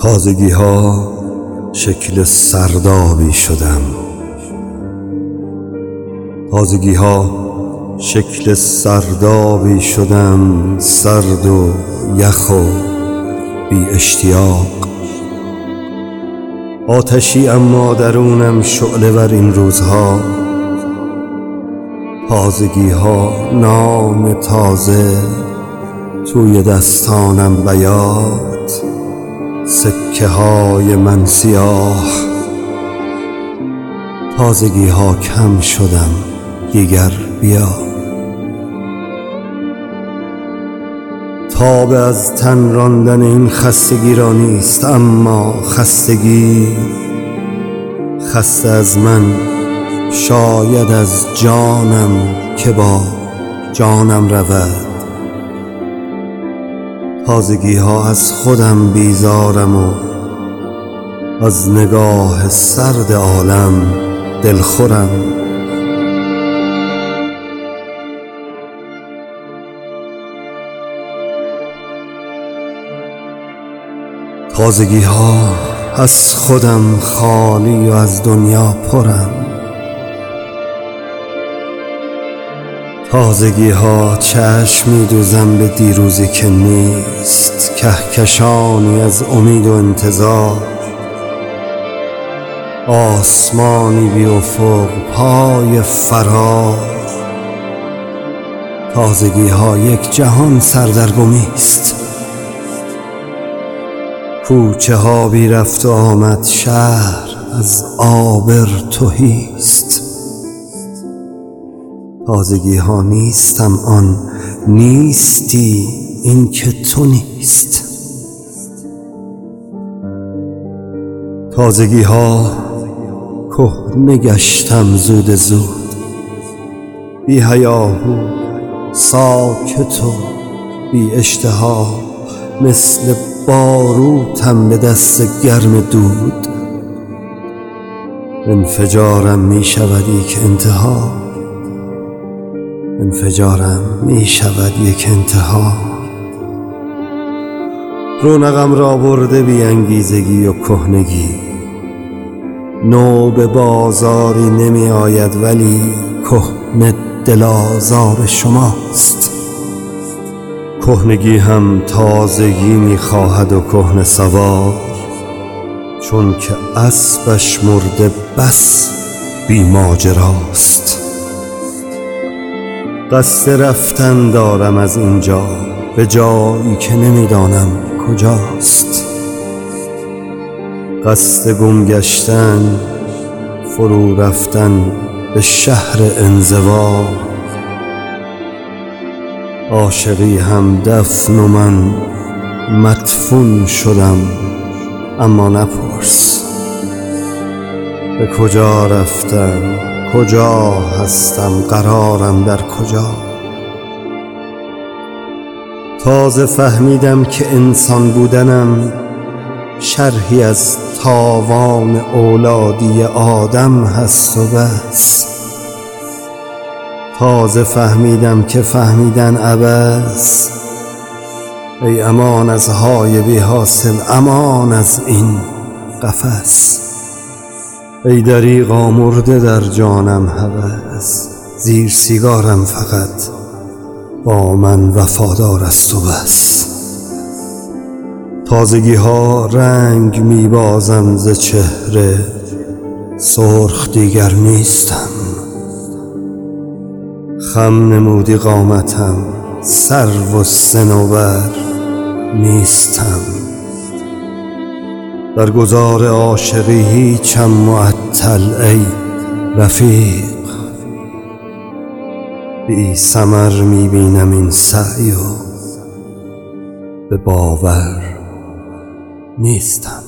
تازگی ها شکل سردابی شدم، تازگی ها شکل سردابی شدم، سرد و یخ و بی اشتیاق. آتشی اما درونم شعله ور این روزها، تازگی ها نام تازه توی دستانم بیاد، سکه های من سیاه. تازگی ها کم شدم دیگر بیا، تاب از تن راندن این خستگی را نیست، اما خسته از من شاید از جانم که با جانم رود. تازگی ها از خودم بیزارم و از نگاه سرد عالم دلخورم. تازگی ها از خودم خالی و از دنیا پرم. تازگی ها چشم می دوزم به دیروزی که نیست، کهکشانی از امید و انتظار، آسمانی بی افق، پای فرار. تازگی ها یک جهان سردرگمی است، کوچه ها بی رفت و آمد، شهر از آبر تهی است. تازگی ها نیستم آن نیستی، این که تو نیست. تازگی ها کهنه گشتم زود بی هیاهو، ساکت و بی اشتها، مثل باروتم به دست گرم دود. انفجارم می شود یک انتها، انفجارم می شود یک انتها. رونقم را برده بی انگیزگی و کهنگی، نو به بازاری نمی آید ولی کهنه دل آزار شماست. کهنگی هم تازگی می خواهد و کهنه سوار، چون که اسبش مرده بس بی ماجراست. قصد رفتن دارم از اینجا به جایی که نمیدانم کجاست. قصد گم گشتن، فرو رفتن به شهر انزوا. عاشقی هم دفن و من مدفون شدم، اما نپرس به کجا رفتم، کجا هستم، قرارم در کجا. تازه فهمیدم که انسان بودنم شرحی از تاوان اولادی آدم هست و بس. تازه فهمیدم که فهمیدن عبث. ای امان از های بی حاصل، امان از این قفس. ای دریغا مرده در جانم هوس، زیر سیگارم فقط با من وفادار است و بس. تازگی ها رنگ می بازم ز چهره، سرخ دیگر نیستم. خم نمودی قامتم، سرو و صنوبر نیستم. در گذار عاشقی هیچم معطل ای رفیق. بی ثمر می بینم این سعی و به باور نیستم.